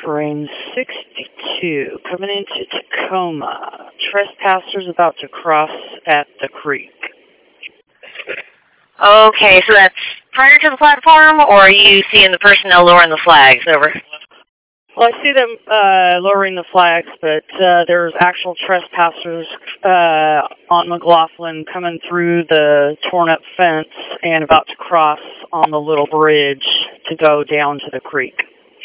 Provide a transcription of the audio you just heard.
train 62 coming into Tacoma. Trespassers about to cross at the creek. Okay, so that's prior to the platform, or are you seeing the personnel lowering the flags? Over. Well, I see them lowering the flags, but there's actual trespassers on McLaughlin coming through the torn-up fence and about to cross on the little bridge to go down to the creek.